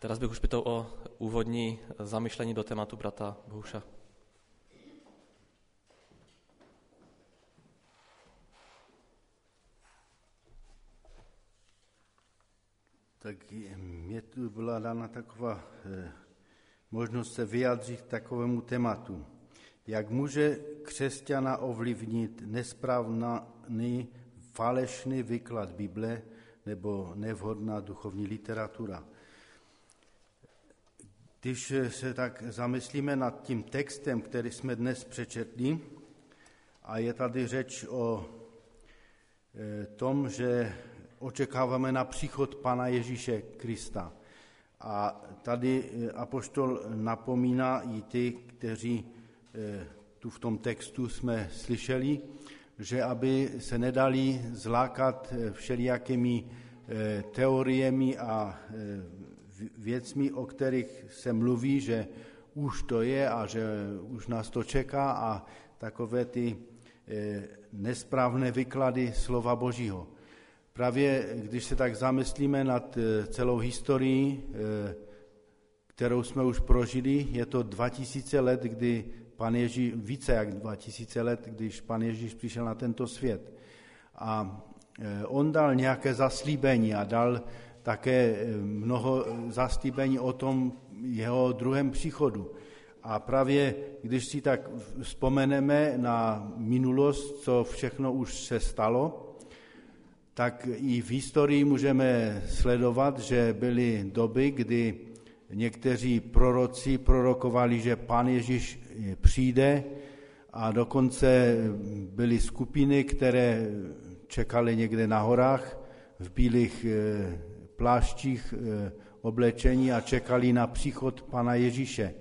teraz bych už pýtal o úvodní zamyšlení do tématu brata Bohuša. Tak mě tu byla dána taková možnost se vyjádřit k takovému tématu. Jak může křesťana ovlivnit nesprávný, falešný výklad Bible nebo nevhodná duchovní literatura? Když se tak zamyslíme nad tím textem, který jsme dnes přečetli, a je tady řeč o tom, že očekáváme na příchod Pana Ježíše Krista. A tady apoštol napomíná i ty, kteří tu v tom textu jsme slyšeli, že aby se nedali zlákat všelijakými teoriemi a věcmi, o kterých se mluví, že už to je a že už nás to čeká a takové ty nesprávné výklady slova Božího. Právě když se tak zamyslíme nad celou historií, kterou jsme už prožili, je to 2000 let, kdy Pan Ježíš, více jak 2000 let, když Pan Ježíš přišel na tento svět. A on dal nějaké zaslíbení a dal také mnoho zaslíbení o tom jeho druhém příchodu. A právě když si tak vzpomeneme na minulost, co všechno už se stalo, tak i v historii můžeme sledovat, že byly doby, kdy někteří proroci prorokovali, že Pán Ježíš přijde a dokonce byly skupiny, které čekaly někde na horách v bílých pláštích oblečení a čekali na příchod Pana Ježíše.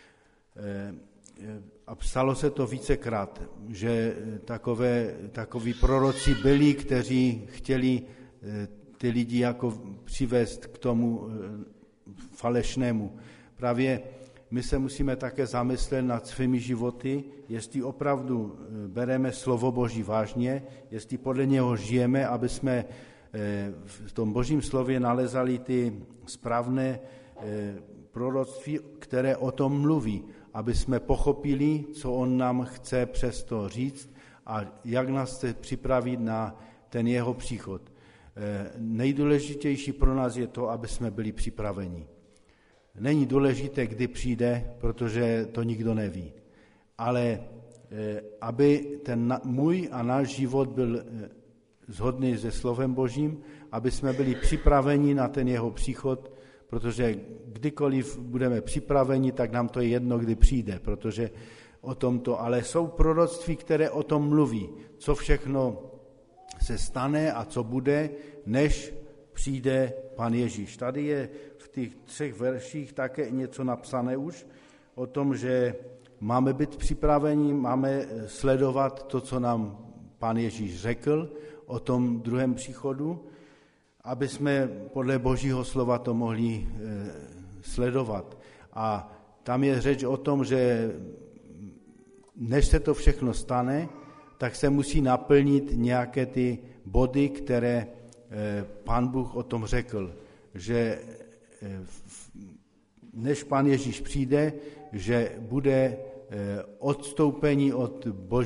A stalo se to vícekrát, že takoví proroci byli, kteří chtěli ty lidi jako přivést k tomu falešnému. Právě my se musíme také zamyslet nad svými životy, jestli opravdu bereme slovo Boží vážně, jestli podle něho žijeme, aby jsme v tom Božím slově nalezali ty správné proroctví, které o tom mluví, aby jsme pochopili, co on nám chce přesto říct a jak nás chce připravit na ten jeho příchod. Nejdůležitější pro nás je to, aby jsme byli připraveni. Není důležité, kdy přijde, protože to nikdo neví. Ale aby ten můj a náš život byl shodný se slovem Božím, aby jsme byli připraveni na ten jeho příchod, protože kdykoliv budeme připraveni, tak nám to je jedno, kdy přijde, protože o tomto, ale jsou proroctví, které o tom mluví, co všechno se stane a co bude, než přijde Pan Ježíš. Tady je v těch 3 verších také něco napsané už o tom, že máme být připraveni, máme sledovat to, co nám Pan Ježíš řekl o tom druhém příchodu, aby jsme podle Božího slova to mohli sledovat. A tam je řeč o tom, že než se to všechno stane, tak se musí naplnit nějaké ty body, které Pán Bůh o tom řekl, že než Pán Ježíš přijde, že bude odstoupení od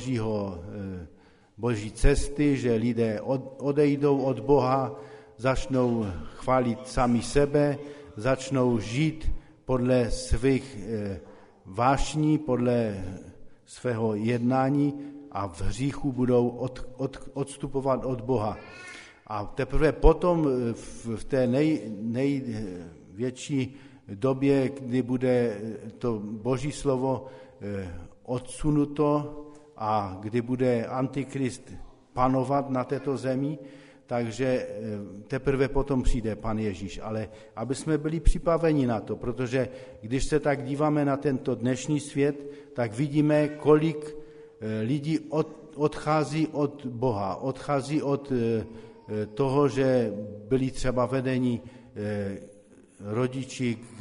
Boží cesty, že lidé odejdou od Boha, začnou chválit sami sebe, začnou žít podle svých vášní, podle svého jednání a v hříchu budou odstupovat od Boha. A teprve potom v té největší době, kdy bude to Boží slovo odsunuto a kdy bude Antikrist panovat na této zemi, takže teprve potom přijde Pan Ježíš. Ale aby jsme byli připraveni na to, protože když se tak díváme na tento dnešní svět, tak vidíme, kolik lidí odchází od Boha, odchází od toho, že byli třeba vedeni rodiči k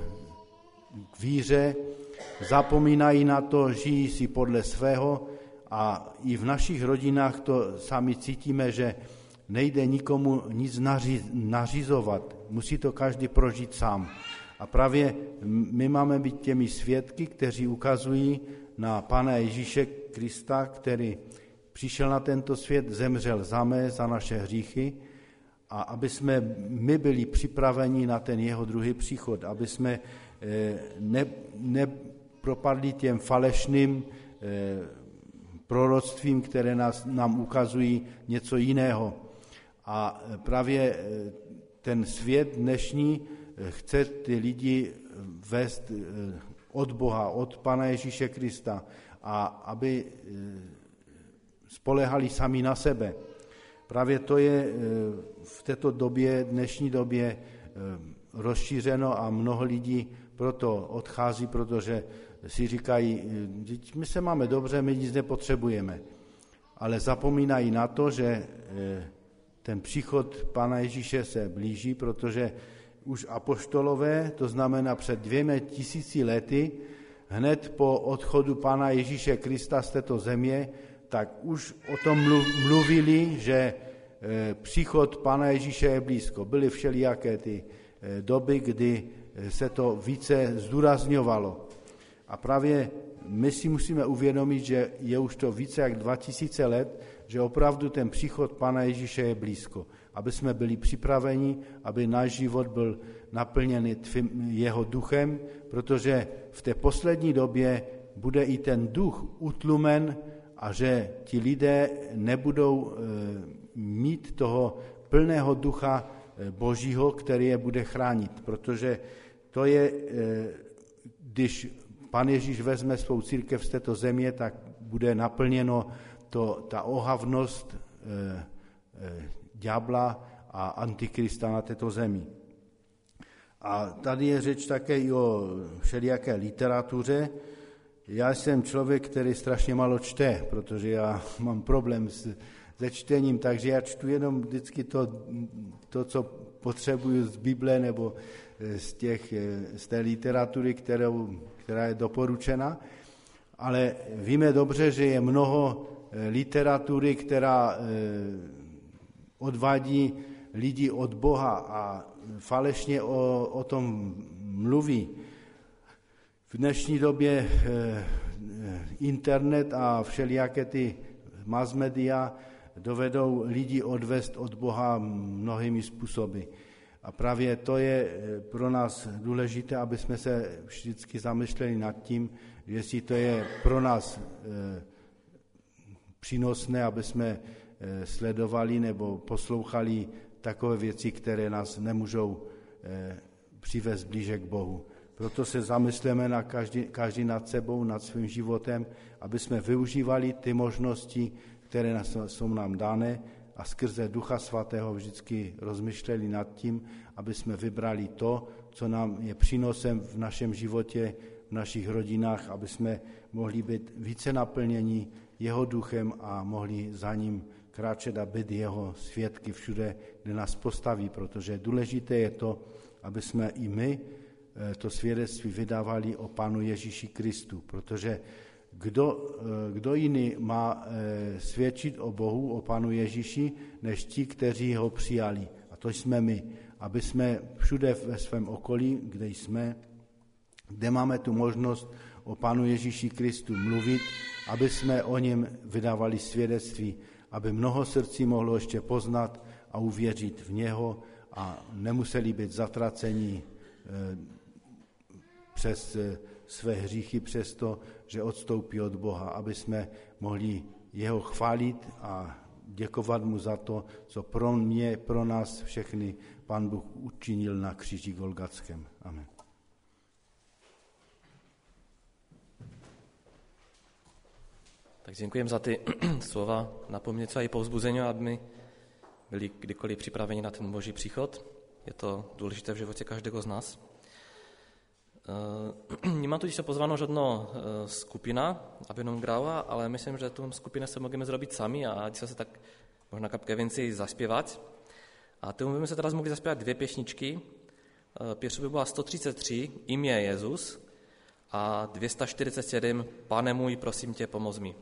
víře, zapomínají na to, žijí si podle svého a i v našich rodinách to sami cítíme, že nejde nikomu nic nařizovat, musí to každý prožít sám. A právě my máme být těmi svědky, kteří ukazují na Pána Ježíše Krista, který přišel na tento svět, zemřel za naše hříchy, a aby jsme my byli připraveni na ten jeho druhý příchod, aby jsme nepropadli těm falešným proroctvím, které nám ukazují něco jiného. A právě ten svět dnešní chce ty lidi vést od Boha, od Pana Ježíše Krista, a aby spolehali sami na sebe. Právě to je v této době, dnešní době rozšířeno a mnoho lidí proto odchází, protože si říkají, my se máme dobře, my nic nepotřebujeme. Ale zapomínají na to, že ten příchod Pána Ježíše se blíží, protože už apoštolové, to znamená před 2000 lety, hned po odchodu Pána Ježíše Krista z této země, tak už o tom mluvili, že příchod Pána Ježíše je blízko. Byly všelijaké ty doby, kdy se to více zdůrazňovalo. A právě my si musíme uvědomit, že je už to více jak 2000 let, že opravdu ten příchod Pána Ježíše je blízko. Aby jsme byli připraveni, aby náš život byl naplněný jeho duchem, protože v té poslední době bude i ten duch utlumen a že ti lidé nebudou mít toho plného ducha Božího, který je bude chránit. Protože to je, když Pán Ježíš vezme svou církev z této země, tak bude naplněno ta ohavnost ďábla a antikrista na této zemi. A tady je řeč také i o všelijaké literatuře. Já jsem člověk, který strašně málo čte, protože já mám problém se čtením, takže já čtu jenom vždycky to co potřebuju z Bible nebo z té literatury, která je doporučena. Ale víme dobře, že je mnoho literatury, která odvádí lidi od Boha a falešně o tom mluví. V dnešní době internet a všelijaké ty mass media dovedou lidi odvést od Boha mnohými způsoby. A právě to je pro nás důležité, aby jsme se vždycky zamýšleli nad tím, jestli to je pro nás přínosné, aby jsme sledovali nebo poslouchali takové věci, které nás nemůžou přivést blíže k Bohu. Proto se zamysleme na každý nad sebou, nad svým životem, aby jsme využívali ty možnosti, které jsou nám dané, a skrze Ducha Svatého vždycky rozmýšleli nad tím, aby jsme vybrali to, co nám je přínosem v našem životě, v našich rodinách, aby jsme mohli být více naplněni jeho duchem a mohli za ním kráčet a být jeho svědky všude, kde nás postaví, protože důležité je to, aby jsme i my to svědectví vydávali o Pánu Ježíši Kristu, protože kdo jiný má svědčit o Bohu, o Pánu Ježíši, než ti, kteří ho přijali. A to jsme my, aby jsme všude ve svém okolí, kde jsme, kde máme tu možnost o Pánu Ježíši Kristu mluvit, aby jsme o něm vydávali svědectví, aby mnoho srdcí mohlo ještě poznat a uvěřit v něho a nemuseli být zatraceni přes své hříchy, přes to, že odstoupí od Boha, aby jsme mohli jeho chválit a děkovat mu za to, co pro mě, pro nás všechny Pán Bůh učinil na kříži Golgatském. Amen. Tak děkujeme za ty slova napomnění a i povzbuzení, aby my byli kdykoliv připraveni na ten Boží příchod. Je to důležité v životě každého z nás. Nemám tu se pozvanou žádnou skupina, aby nám grała, ale myslím, že tu skupinę se můžeme zrobić sami a dzisiaj se tak možná kapkę więcej zaśpiewać. A tomu bychom se teraz mohli zaspěvat dvě pěšničky. Pierwsza by byla 133, Imię Jezus, a 247, Pane můj, prosím tě, pomoz mi.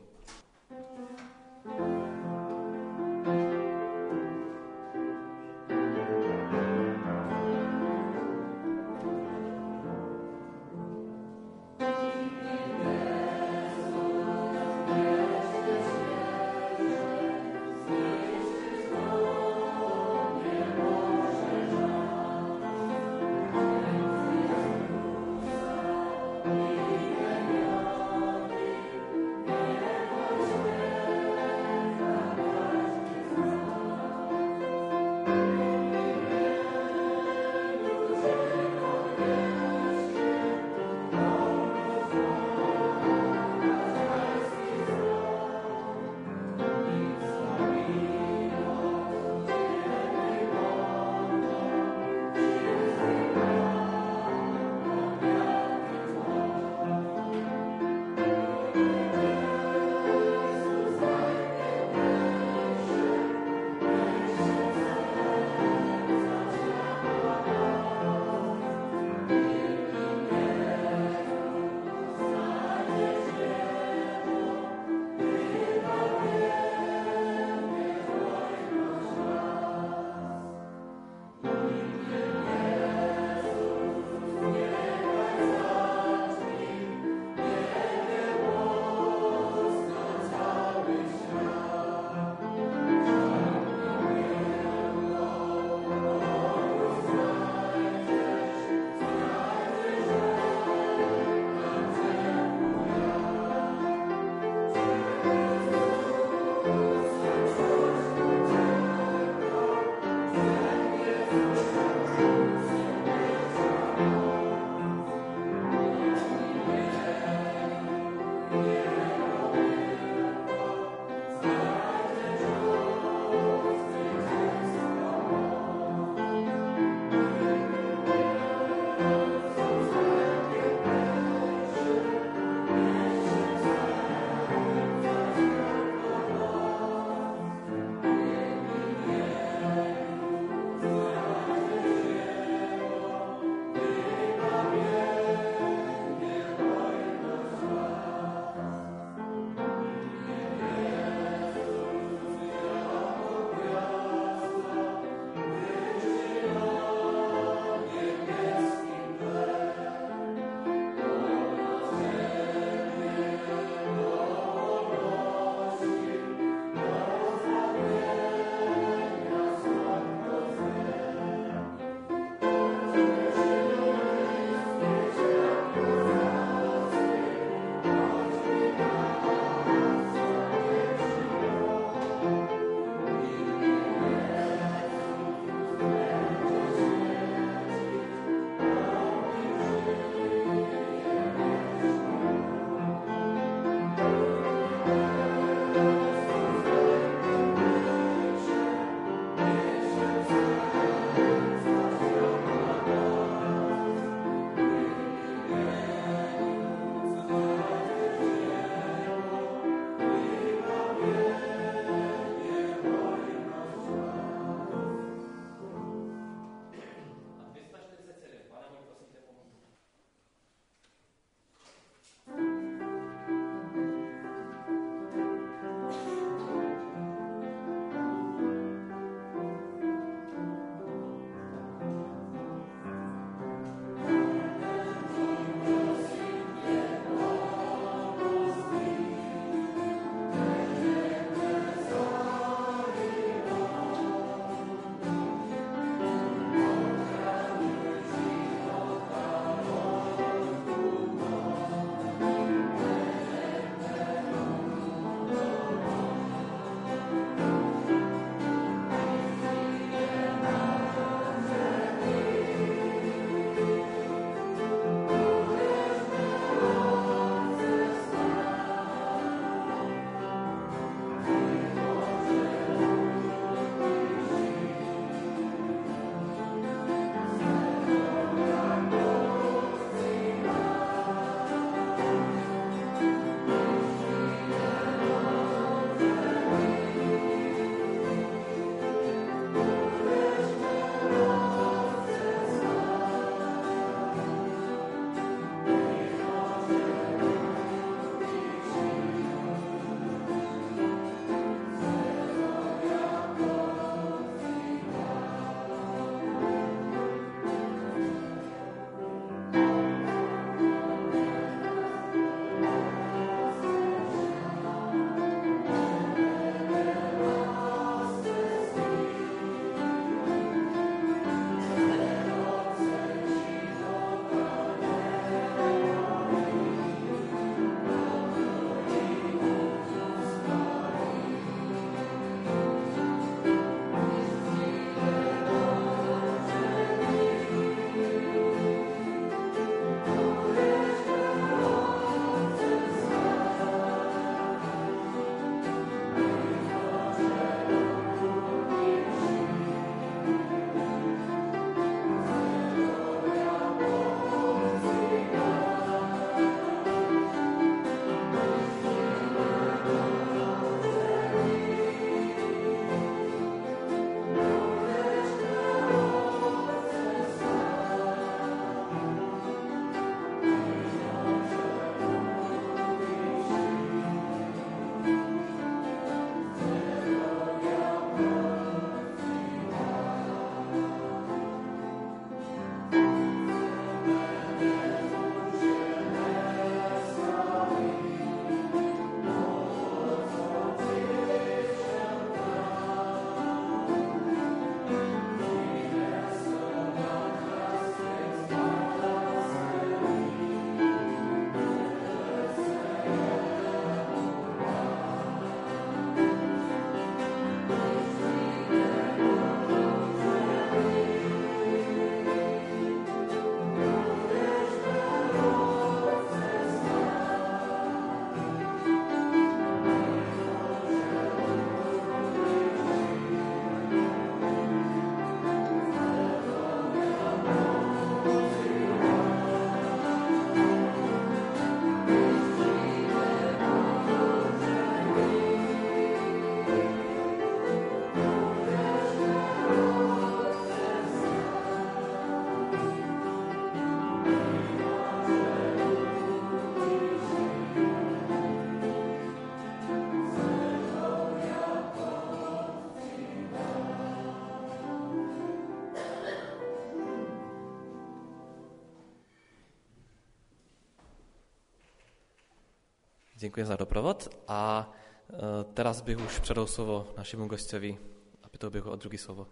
Děkuji za doprovod a teraz bych už předal slovo našemu gostovi a pýtal bych ho o druhé slovo.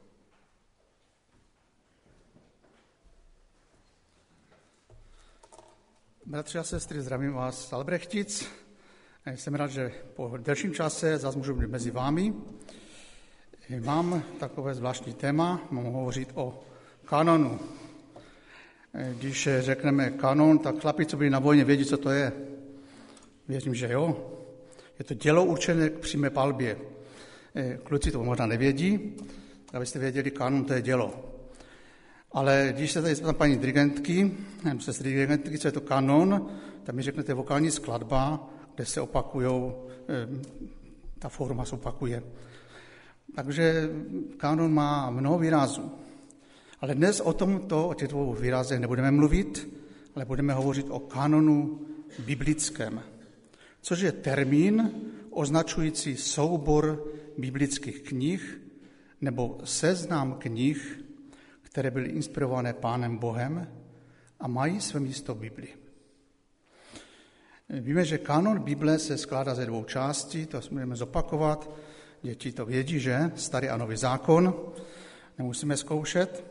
Bratři a sestry, zdravím vás z Albrechtic. Jsem rád, že po delším čase zase můžu být mezi vámi. Mám takové zvláštní téma, mám hovořit o kanonu. Když řekneme kanon, tak chlapi, co byli na vojně, vědí, co to je. Věřím, že jo. Je to dělo určené k přímé palbě. Kluci to možná nevědí, abyste věděli, kanon to je dělo. Ale když se tady zeptám paní dirigentky, co je to kanon, tak mi řeknete vokální skladba, kde se opakujou, ta forma se opakuje. Takže kanon má mnoho výrazů. Ale dnes o těch dvou výrazech nebudeme mluvit, ale budeme hovořit o kanonu biblickém, což je termín označující soubor biblických knih nebo seznam knih, které byly inspirované Pánem Bohem a mají své místo v Biblii. Víme, že kanon Bible se skládá ze dvou částí, to můžeme zopakovat. Děti to vědí, že? Starý a nový zákon. Nemusíme zkoušet.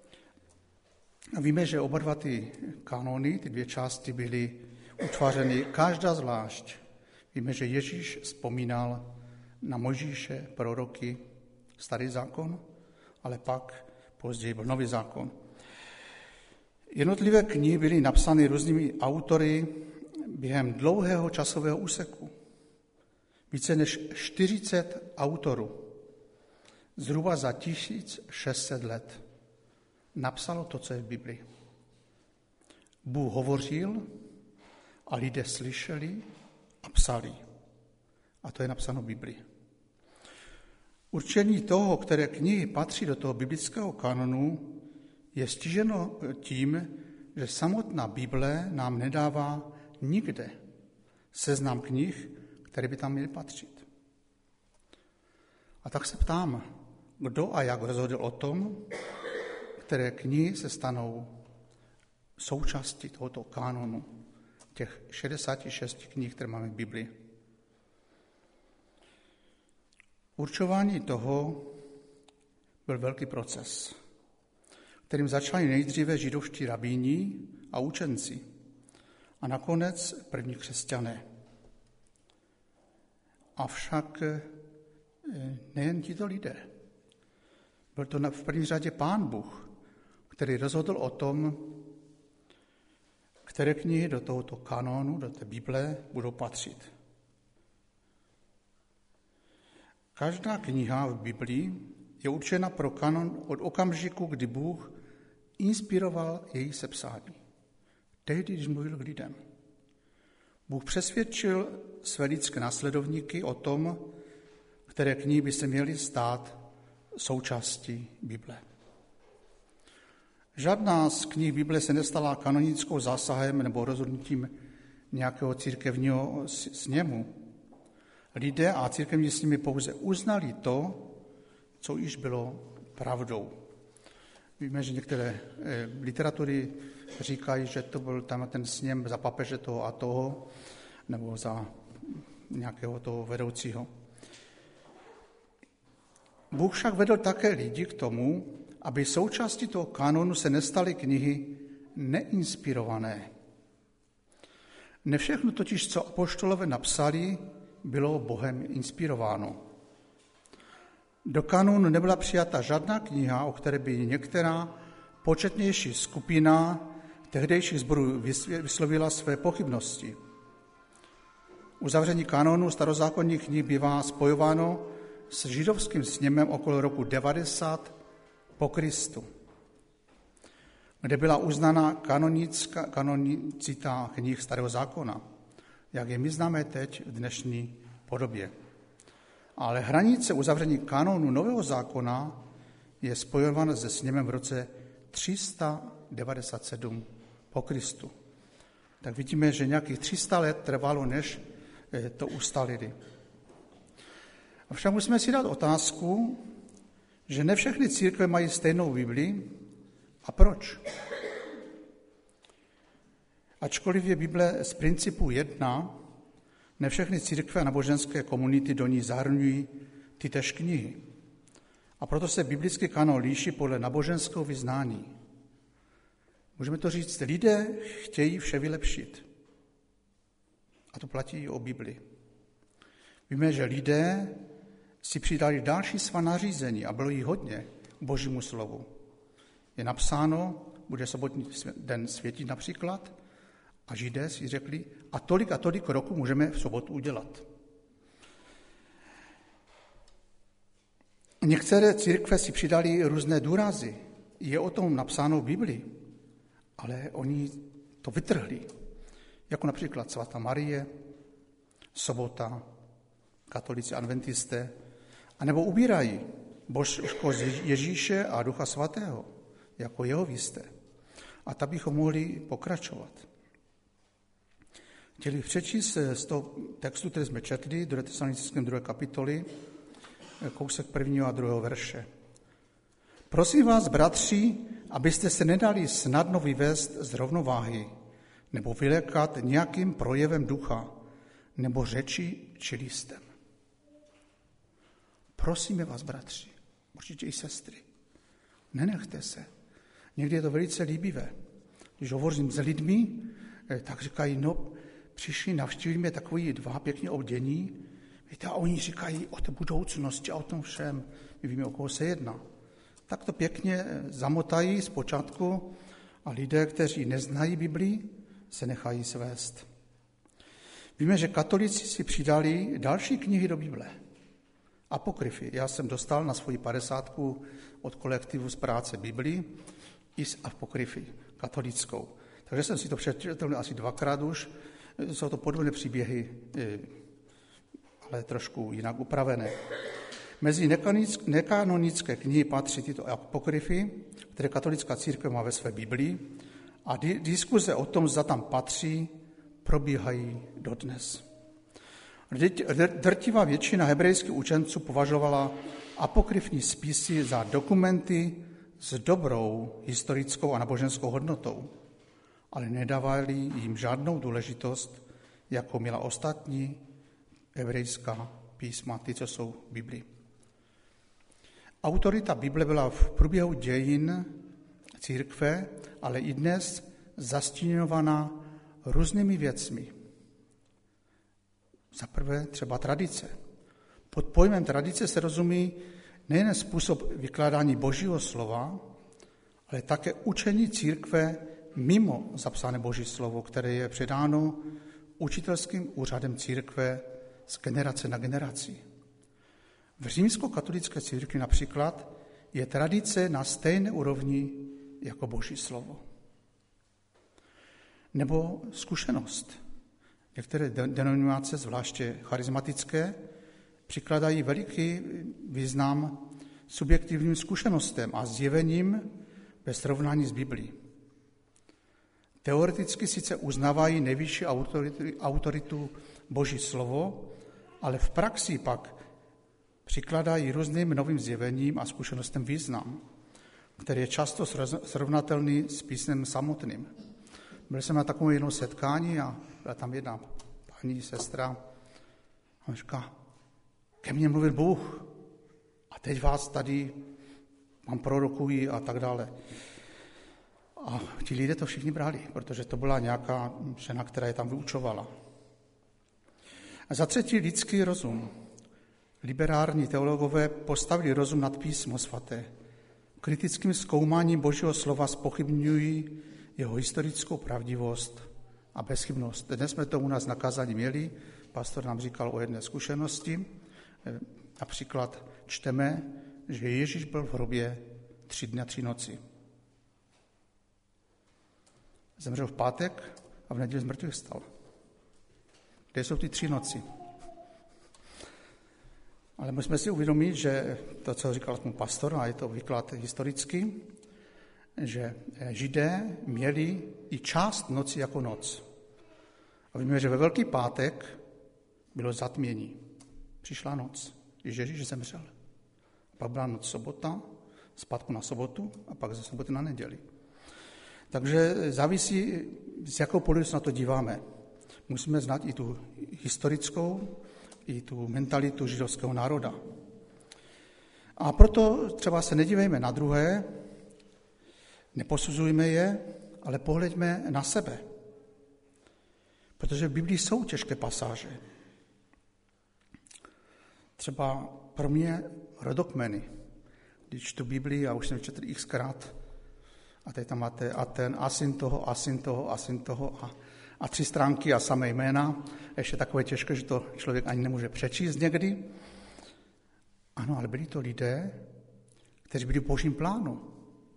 A víme, že oba dva ty kanony, ty dvě části byly utvářeny každá zvlášť. Víme, že Ježíš vzpomínal na Mojžíše, proroky, starý zákon, ale pak později byl nový zákon. Jednotlivé knihy byly napsány různými autory během dlouhého časového úseku. Více než 40 autorů, zhruba za 1600 let, napsalo to, co je v Biblii. Bůh hovořil a lidé slyšeli a psali. A to je napsáno v Biblii. Určení toho, které knihy patří do toho biblického kanonu, je stiženo tím, že samotná Bible nám nedává nikde seznam knih, které by tam měly patřit. A tak se ptám, kdo a jak rozhodl o tom, které knihy se stanou součástí tohoto kanonu, těch 66 knih, které máme v Biblii. Určování toho byl velký proces, kterým začali nejdříve židovští rabíni a učenci a nakonec první křesťané. Avšak nejen tito lidé. Byl to v první řadě Pán Bůh, který rozhodl o tom, které knihy do tohoto kanonu, do té Bible budou patřit. Každá kniha v Biblii je určena pro kanon od okamžiku, kdy Bůh inspiroval její sepsání. Tehdy, když mluvil k lidem. Bůh přesvědčil své lidské následovníky o tom, které knihy by se měly stát součástí Bible. Žádná z knih Bible se nestala kanonickou zásahem nebo rozhodnutím nějakého církevního sněmu. Lidé a církevní sněmy pouze uznali to, co již bylo pravdou. Víme, že některé literatury říkají, že to byl tam ten sněm za papeže toho a toho, nebo za nějakého toho vedoucího. Bůh však vedl také lidi k tomu, aby součástí toho kanonu se nestaly knihy neinspirované. Ne všechno totiž, co apoštolové napsali, bylo Bohem inspirováno. Do kanonu nebyla přijata žádná kniha, o které by některá početnější skupina tehdejších sborů vyslovila své pochybnosti. Uzavření kanonu starozákonních knih bývá spojováno s židovským sněmem okolo roku 90 po Kristu, kde byla uznána kanonicita knih Starého zákona, jak je my známe teď v dnešní podobě. Ale hranice uzavření kanonu Nového zákona je spojována se sněmem v roce 397 po Kristu. Tak vidíme, že nějakých 300 let trvalo, než to ustalili. Avšak musíme si dát otázku, že ne všechny církve mají stejnou Bibli. A proč? Ačkoliv je Bible z principu jedna, Ne všechny církve a náboženské komunity do ní zahrnují tytéž knihy. A proto se biblický kanon líší podle náboženského vyznání. Můžeme to říct, lidé chtějí vše vylepšit. A to platí i o Bibli. Víme, že lidé si přidali další svá nařízení a bylo jí hodně k Božímu slovu. Je napsáno, bude sobotní den světit například, a Židé si řekli, a tolik roku můžeme v sobotu udělat. Některé církve si přidali různé důrazy. Je o tom napsáno v Biblii, ale oni to vytrhli. Jako například svatá Marie, sobota, katolíci adventisté, anebo ubírají božskost Ježíše a Ducha Svatého, jako jeho výste. A tak bychom mohli pokračovat. Chtěli přečíst z toho textu, který jsme četli, 2. Tesalonickém 2. kapitoly, kousek 1. a 2. verše. Prosím vás, bratři, abyste se nedali snadno vyvést z rovnováhy, nebo vylékat nějakým projevem ducha, nebo řečí či listem. Prosíme vás, bratři, určitě i sestry, nenechte se. Někdy je to velice líbivé. Když hovořím s lidmi, tak říkají, no, přišli, navštívili mě takový 2 pěkně obdění, víte, a oni říkají o té budoucnosti a o tom všem. My víme, o koho se jedná. Tak to pěkně zamotají zpočátku a lidé, kteří neznají Biblii, se nechají svést. Víme, že katolíci si přidali další knihy do Bible. Apokryfy. Já jsem dostal na svoji 50 od kolektivu z práce Biblii i z apokryfy katolickou. Takže jsem si to přečetl asi 2krát už. Jsou to podobné příběhy, ale trošku jinak upravené. Mezi nekanonické knihy patří tyto apokryfy, které katolická církev má ve své Biblii, a diskuze o tom, zda tam patří, probíhají dodnes. Drtivá většina hebrejských učenců považovala apokryfní spisy za dokumenty s dobrou historickou a náboženskou hodnotou, ale nedávali jim žádnou důležitost, jako měla ostatní hebrejská písma, ty, co jsou v Biblii. Autorita Bible byla v průběhu dějin církve, ale i dnes zastíňovaná různými věcmi. Za prvé třeba tradice. Pod pojmem tradice se rozumí nejen způsob vykládání Božího slova, ale také učení církve mimo zapsané Boží slovo, které je předáno učitelským úřadem církve z generace na generaci. V římskokatolické církvi například je tradice na stejné úrovni jako Boží slovo. Nebo zkušenost. Některé denominace, zvláště charismatické, přikladají veliký význam subjektivním zkušenostem a zjevením ve srovnání s Biblií. Teoreticky sice uznávají nejvyšší autoritu Boží slovo, ale v praxi pak přikladají různým novým zjevením a zkušenostem význam, který je často srovnatelný s písmem samotným. Byl jsem na takovém jednom setkání a byla tam jedna paní sestra a říká, ke mně mluvil Bůh a teď vás tady vám prorokují a tak dále. A ti lidé to všichni brali, protože to byla nějaká žena, která je tam vyučovala. A za třetí lidský rozum. Liberární teologové postavili rozum nad písmo svaté. Kritickým zkoumáním Božího slova zpochybňují jeho historickou pravdivost a bezchybnost. Dnes jsme to u nás na kázání měli, pastor nám říkal o jedné zkušenosti. Například čteme, že Ježíš byl v hrobě 3 dny a 3 noci. Zemřel v pátek a v neděli z mrtvých vstal. Kde jsou ty 3 noci? Ale musíme si uvědomit, že to, co říkal tomu pastor, a je to výklad historický, že Židé měli i část noci jako noc. A víme, že ve Velký pátek bylo zatmění. Přišla noc, když Ježíš zemřel. Pak byla noc sobota, zpátku na sobotu a pak ze soboty na neděli. Takže závisí, z jakou pohledu se na to díváme. musíme znát i tu historickou, i tu mentalitu židovského národa. A proto třeba se nedívejme na druhé, neposuzujme je, ale pohleďme na sebe. Protože v Biblii jsou těžké pasáže. Třeba pro mě rodokmeny. Když čtu Biblii, a už jsem četl xkrát, a teď tam máte a ten, a syn toho, a 3 stránky a samé jména. Ještě takové těžké, že to člověk ani nemůže přečíst někdy. Ano, ale byli to lidé, kteří byli v Božím plánu.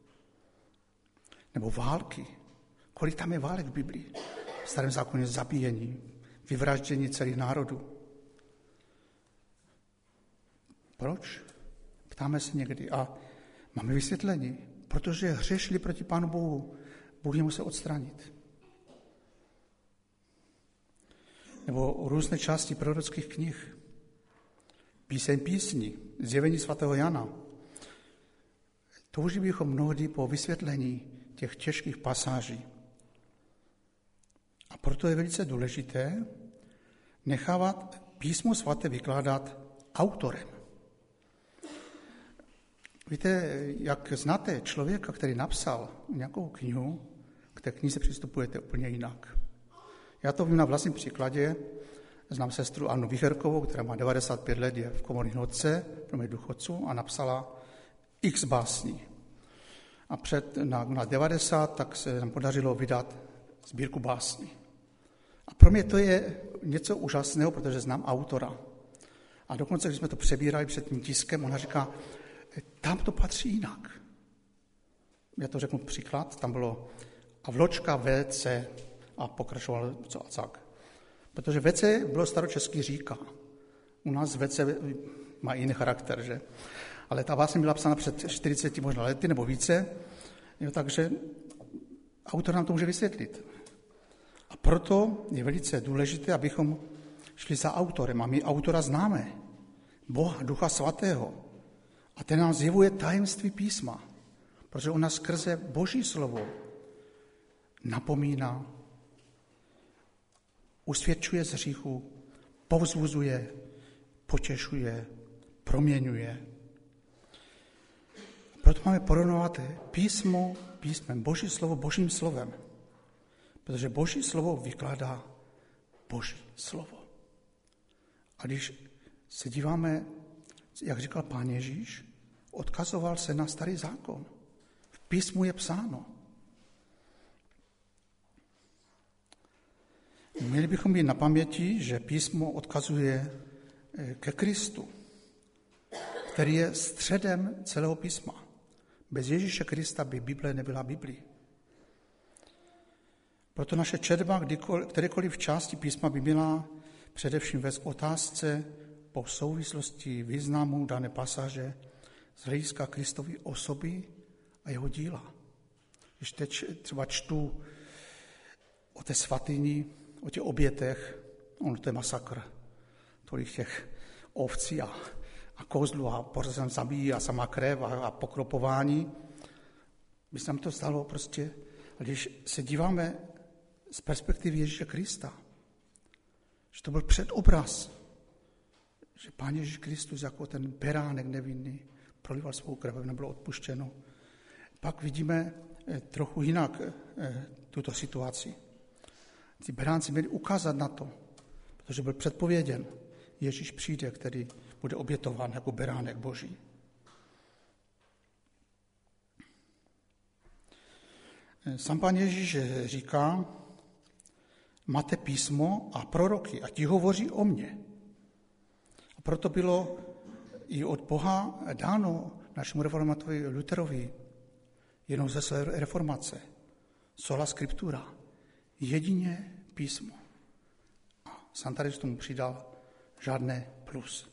Nebo války. Kolik tam je válek v Biblii? V Starém zákoně zabíjení, vyvraždění celých národů. Proč? Ptáme se někdy a máme vysvětlení. Protože hřešili proti Pánu Bohu, Bůh je musel odstranit. Nebo různé části prorockých knih. Píseň písní, zjevení svatého Jana. Toužili bychom mnohdy po vysvětlení těch těžkých pasáží. A proto je velice důležité nechávat písmo svaté vykládat autorem. Víte, jak znáte člověka, který napsal nějakou knihu, k té knize přistupujete úplně jinak. Já to vím na vlastním příkladě. Znám sestru Annu Vicherkovou, která má 95 let, je v komorní hodce, pro mě důchodců, a napsala x básní. A na 90 tak se nám podařilo vydat sbírku básní. A pro mě to je něco úžasného, protože znám autora. A dokonce, když jsme to přebírali před tím tiskem, ona říká, tam to patří jinak. Já to řeknu příklad, tam bylo a vločka WC a pokračoval co a tak. Protože WC bylo staročeský říká. U nás WC má jiný charakter, že? Ale ta báseň byla psána před 40 možná lety nebo více, jo, takže autor nám to může vysvětlit. A proto je velice důležité, abychom šli za autorem. A my autora známe. Boha, Ducha Svatého. A ten nám zjevuje tajemství písma. Protože on nás skrze Boží slovo napomíná, usvědčuje z hříchu, povzbuzuje, potěšuje, proměňuje. Proto máme porovnávat písmo písmem, Boží slovo Božím slovem. Protože Boží slovo vykládá Boží slovo. A když se díváme, jak říkal Pán Ježíš, odkazoval se na Starý zákon. V písmu je psáno. Měli bychom být na paměti, že písmo odkazuje ke Kristu, který je středem celého písma. Bez Ježíše Krista by Bible nebyla Biblí. Proto naše četba kterékoliv části písma by měla především vést k otázce po souvislosti významu dané pasáže z hlediska Kristovy osoby a jeho díla. Když teď třeba čtu o té svatyni, o těch obětech, to je masakr, tolik těch ovcí a kozlů a pořád se zabíjí a sama krev a pokropování. By se nám to stalo prostě, když se díváme z perspektivy Ježíše Krista, že to byl předobraz, že Pán Ježíš Kristus jako ten beránek nevinný prolival svou krev, aby nebylo odpuštěno. Pak vidíme trochu jinak tuto situaci. Ti beránci měli ukázat na to, protože byl předpověděn, Ježíš přijde, který bude obětován jako beránek Boží. Sám Pán Ježíš říká, máte písmo a proroky a ti hovoří o mně. A proto bylo i od Boha dáno našemu reformátorovi Lutherovi jednou ze své reformace. Sola scriptura. Jedině písmo. A Santaris tomu přidal žádné plus.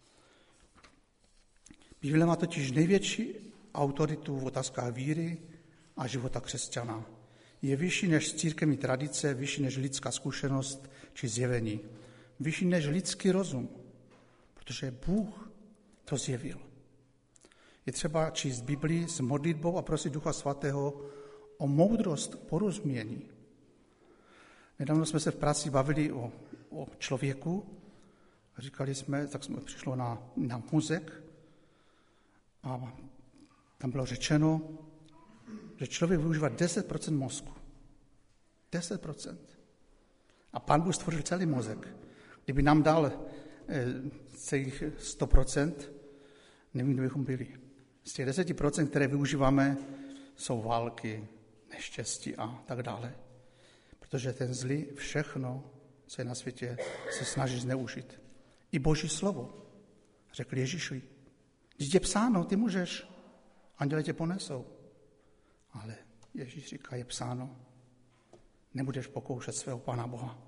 Bible má totiž největší autoritu v otázkách víry a života křesťana. Je vyšší než církevní tradice, vyšší než lidská zkušenost či zjevení. Vyšší než lidský rozum, protože Bůh to zjevil. Je třeba číst Biblii s modlitbou a prosit Ducha Svatého o moudrost porozumění. Nedávno jsme se v práci bavili o člověku. Říkali jsme, tak jsme přišlo na mozek a tam bylo řečeno, že člověk využívá 10% mozku. 10%. A Pán Bůh stvořil celý mozek. Kdyby nám dal celých 100%, nevím, kde bychom byli. Z těch 10%, které využíváme, jsou války, neštěstí a tak dále. Protože ten zlý všechno, co je na světě, se snaží zneužít. I Boží slovo. Řekl Ježíši, když je psáno, ty můžeš, anděle tě ponesou. Ale Ježíš říká, je psáno, nebudeš pokoušet svého Pána Boha.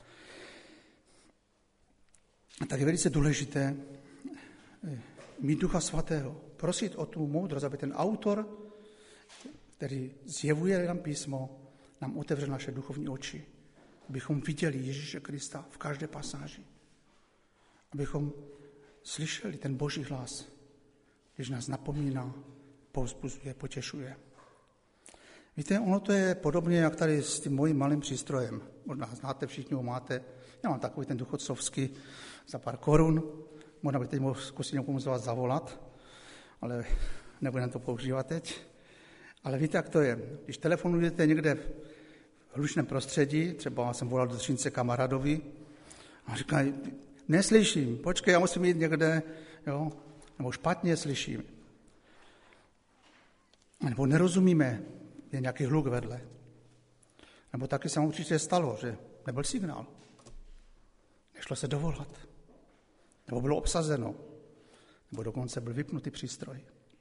A tak je velice důležité mít Ducha Svatého, prosit o tu moudrost, aby ten autor, který zjevuje nám písmo, nám otevřel naše duchovní oči, abychom viděli Ježíše Krista v každé pasáži. Abychom slyšeli ten Boží hlas, když nás napomíná, povzbuzuje, potěšuje. Víte, ono to je podobně, jak tady s tím mojím malým přístrojem. Možná znáte, všichni ho máte. Já mám takový ten důchodcovský za pár korun. Možná bych teď mohl zkusit někomu z vás zavolat, ale nebudem to používat teď. Ale víte, jak to je. Když telefonujete někde v hlučném prostředí, třeba jsem volal do Třince kamarádovi a říkají, neslyším, počkej, já musím jít někde, jo, nebo špatně slyším. Nebo nerozumíme, je nějaký hluk vedle. Nebo taky se vám určitě stalo, že nebyl signál. Nešlo se dovolat. Nebo bylo obsazeno. Nebo dokonce byl vypnutý přístroj.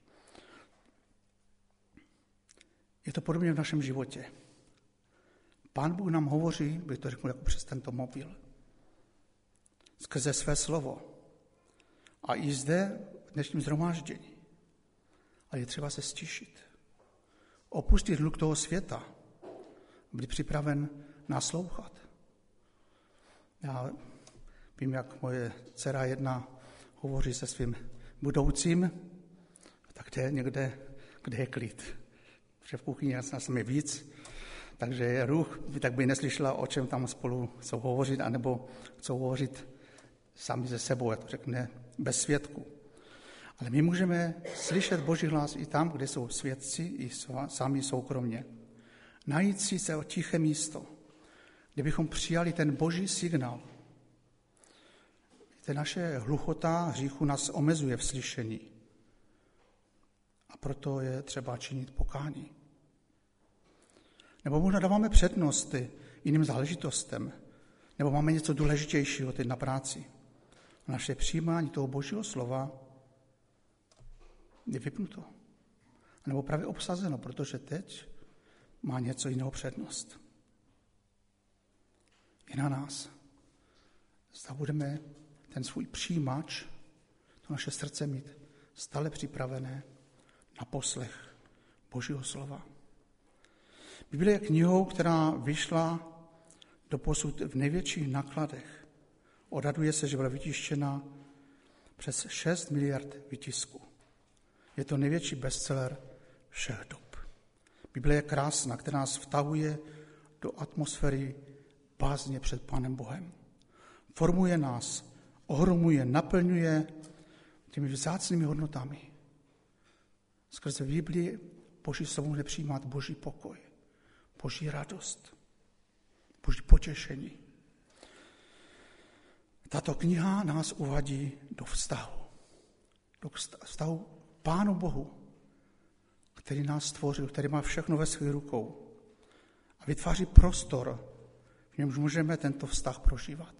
Je to podobně v našem životě. Pán Bůh nám hovoří, bych to řekl jako přes tento mobil, skrze své slovo. A i zde v dnešním shromáždění. Ale je třeba se stišit. Opustit hluk toho světa. Být připraven naslouchat. Já vím, jak moje dcera jedna hovoří se svým budoucím, tak jde někde, kde je klid. Protože v kuchyni jsem je víc, takže je ruch, tak by neslyšela, o čem tam spolu chcou hovořit, anebo chcou hovořit sami ze sebou, jak to řekne, bez svědků. Ale my můžeme slyšet Boží hlas i tam, kde jsou svědci, i sami soukromně. Najít si se tiché místo, kde bychom přijali ten Boží signál. Víte, naše hluchota hříchu nás omezuje v slyšení. A proto je třeba činit pokání. Nebo možná dáváme přednost jiným záležitostem, nebo máme něco důležitějšího teď na práci. A naše přijímání toho Božího slova je vypnuto. Nebo právě obsazeno, protože teď má něco jiného přednost. Je na nás. Zda budeme ten svůj přijímač, to naše srdce mít stále připravené na poslech Božího slova. Bible je knihou, která vyšla doposud v největších nákladech. Odhaduje se, že byla vytištěna přes 6 miliard vytisků. Je to největší bestseller všech dob. Bible je krásná, která nás vtahuje do atmosféry bázně před Pánem Bohem. Formuje nás, ohromuje, naplňuje těmi vzácnými hodnotami. Skrze Biblii Boží slovo může přijímat Boží pokoj, Boží radost, Boží potěšení. Tato kniha nás uvádí do vztahu Pánu Bohu, který nás stvořil, který má všechno ve svých rukou a vytváří prostor, v němž můžeme tento vztah prožívat.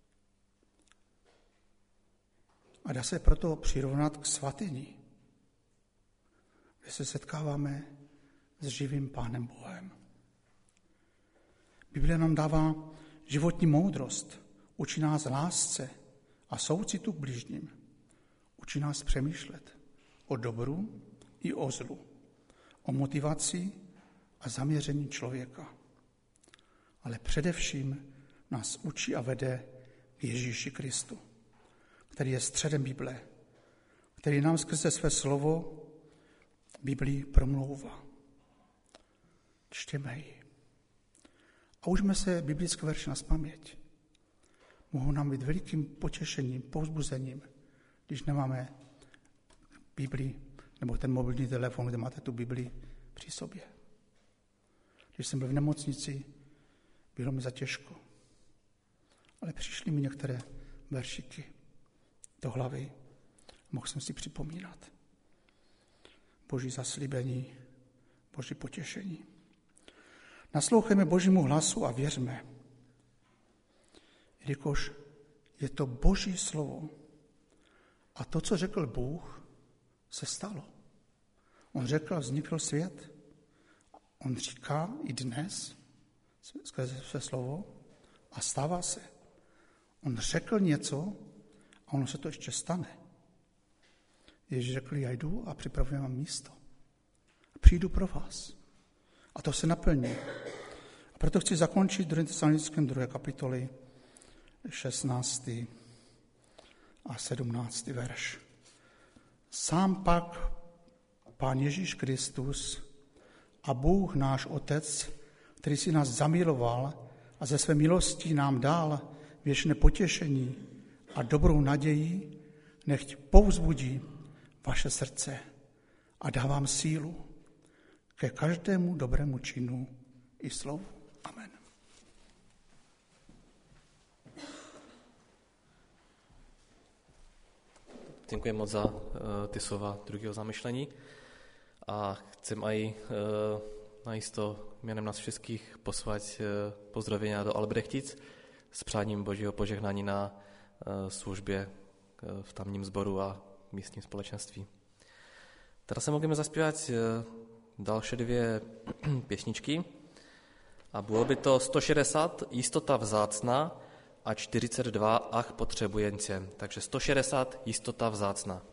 A dá se proto přirovnat k svatyni, kde se setkáváme s živým Pánem Bohem. Bible nám dává životní moudrost, učí nás lásce a soucitu k bližním. Učí nás přemýšlet o dobru i o zlu, o motivaci a zaměření člověka. Ale především nás učí a vede k Ježíši Kristu, který je středem Bible, který nám skrze své slovo Biblii promlouvá. Čtěme ji. A učme se biblické verše nazpaměť. Mohou nám být velikým potěšením, povzbuzením, když nemáme Biblii nebo ten mobilní telefon, kde máte tu Biblii při sobě. Když jsem byl v nemocnici, bylo mi zatěžko. Ale přišly mi některé veršiky do hlavy. Mohl jsem si připomínat Boží zaslíbení, Boží potěšení. Naslouchejme Božímu hlasu a věřme, jelikož je to Boží slovo. A to, co řekl Bůh, se stalo. On řekl, vznikl svět. On říká i dnes skrze své slovo a stává se. On řekl něco a ono se to ještě stane. Ježíš řekl, já jdu a připravuji vám místo. A přijdu pro vás. A to se naplní. A proto chci zakončit 2. Tesalonickém 2. kapitoly 16. a 17. verš. Sám pak Pán Ježíš Kristus a Bůh náš Otec, který si nás zamiloval a ze své milosti nám dal věčné potěšení a dobrou naději, nechť povzbudí vaše srdce a dá vám sílu ke každému dobrému činu i slovu. Amen. Děkuji moc za ty slova druhého zamyšlení a chcem aj najisto jménem nás všetkých poslať pozdravenia do Albrechtic s přáním Božího požehnání na službě v tamním sboru a místním společenství. Teraz se můžeme zaspívat další 2 pěsničky a bylo by to 160 Jistota vzácna a 42 Ach potřebujence. Takže 160 Jistota vzácna.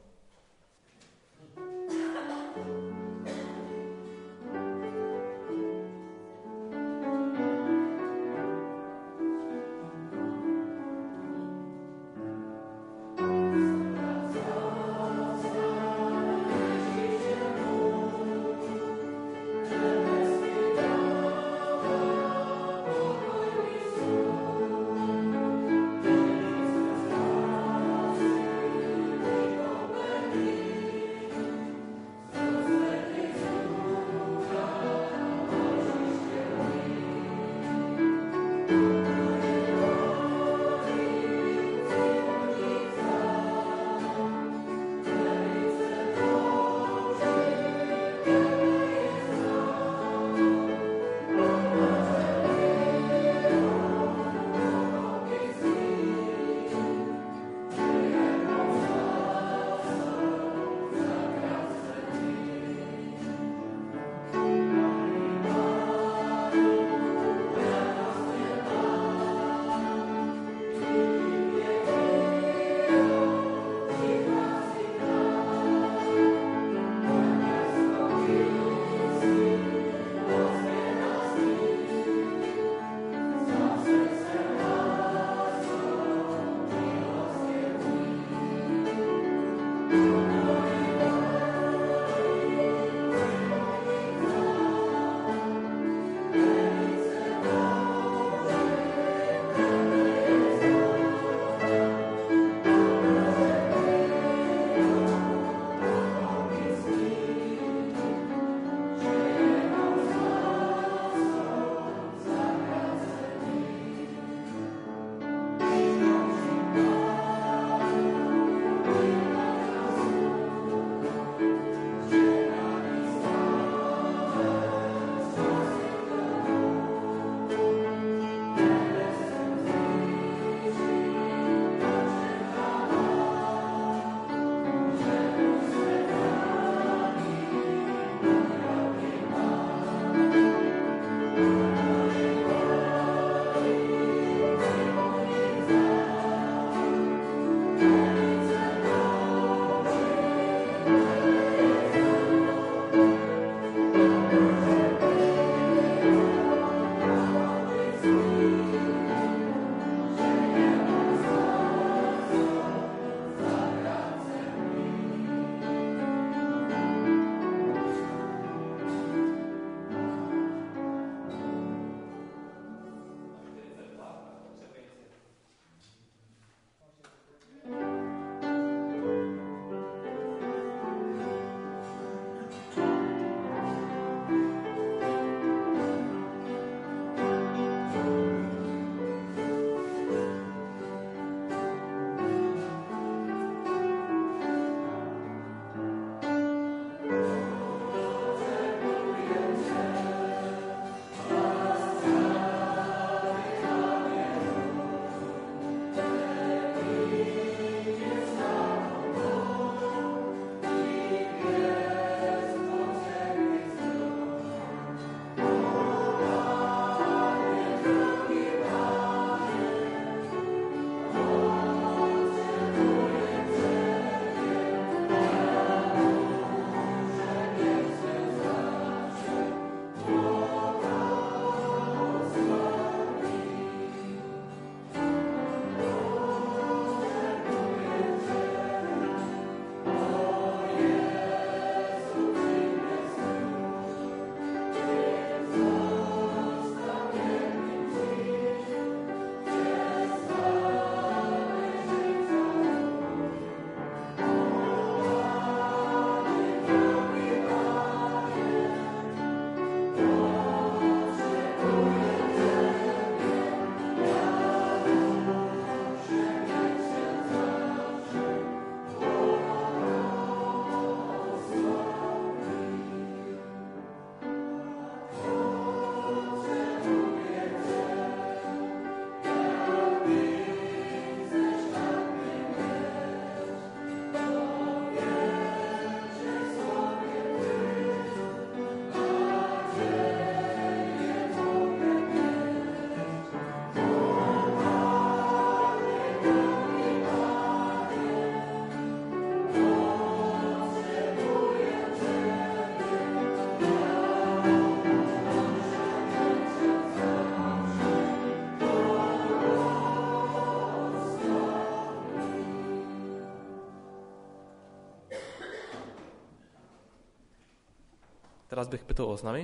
teraz bych pytał oznámy.